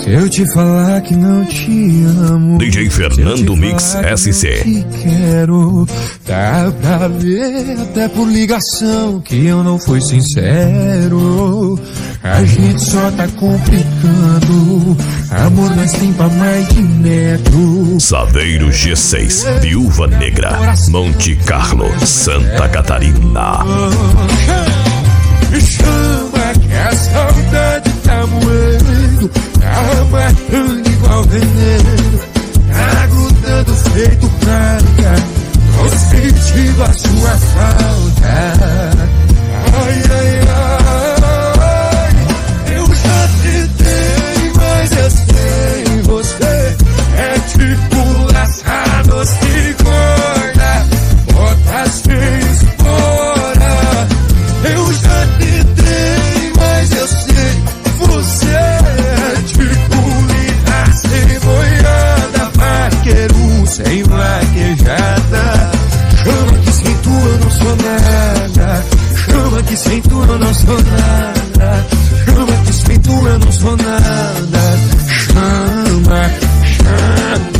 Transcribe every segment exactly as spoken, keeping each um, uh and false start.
Se eu te falar que não te amo, D J Fernando Mix S C. Que quero, dá pra ver até por ligação que eu não fui sincero. A gente só tá complicando, amor nós tem pra mais de metro. Saveiro G seis, Viúva Negra, Monte Carlo, Santa Catarina. Chama que a saudade tá moendo, tá matando igual veneno, tá grudando feito praga, tô sentindo a sua falta. Ai, ai, ai, eu já tentei, mas eu sei, você é tipo laçado sem corda, bota sem espora. Eu já tentei, mas eu sei, você é tipo linda sem boiada, vaqueiro sem vaquejada. Chama que sem tu eu não sou nada, chama que sem tu eu não sou nada, chama que sem tu eu não sou nada. Chama, chama.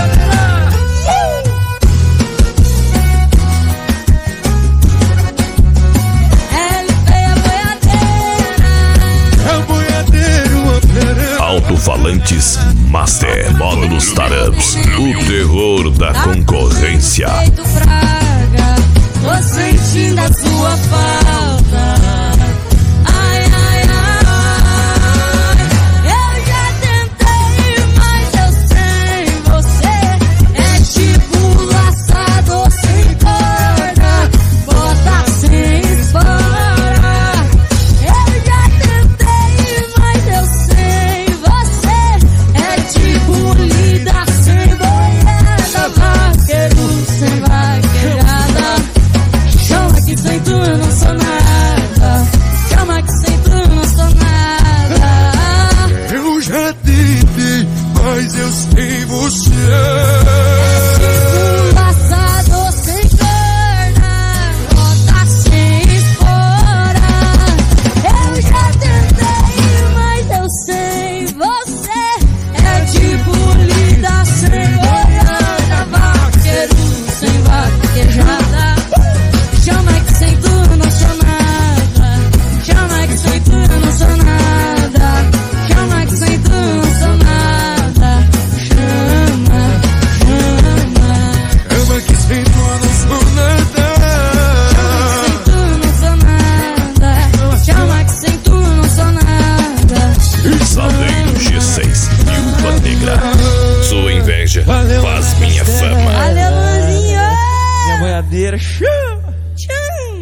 Alto-falantes Master, módulos Tarups, o terror da concorrência. Tô sentindo a sua falta. Ai, ai, ai. Eu já tentei, mas eu sei, você é tipo laçador sem corda, bota sem espora. Eu já tentei, mas eu sei, você é tipo lida sem boiada, vaqueiro sem vaquejada. Chama que sem tu eu não sou nada, chama que sem tu eu não sou nada. Eu já tentei, mas eu sei você. Um laçador sem corda, bota sem espora. Eu já tentei, mas eu sei, você é tipo lida sem boiada, vaqueiro sem vaquejada. Chama que sem tu eu não sou nada, chama que sem tu eu não sou nada, chama que sem tu eu não sou nada. Chama, chama. Chama que sem tu eu não sou nada, Chama que sem tu eu não sou nada, chama que sem tu eu não sou nada. Saveiro G seis, Viúva Negra. Sua inveja faz minha fama. Valeu, Luzinho! minha boiadeira. Tchau!